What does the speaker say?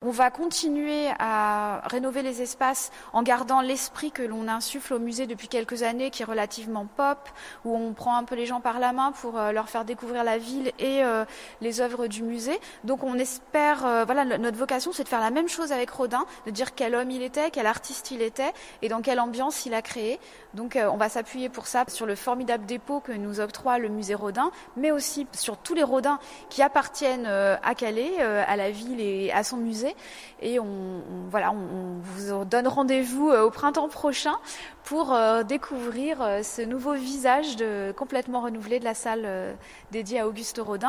On va continuer à rénover les espaces en gardant l'esprit que l'on insuffle au musée depuis quelques années, qui est relativement pop, où on prend un peu les gens par la main pour leur faire découvrir la ville et les œuvres du musée. Donc on espère, notre vocation c'est de faire la même chose avec Rodin, de dire quel homme il était, quel artiste il était et dans quelle ambiance il a créé. Donc on va s'appuyer pour ça sur le formidable dépôt que nous octroie le musée Rodin, mais aussi sur tous les Rodins qui appartiennent à Calais, à la ville et à son musée. Et on vous donne rendez-vous au printemps prochain pour découvrir ce nouveau visage complètement renouvelé de la salle dédiée à Auguste Rodin.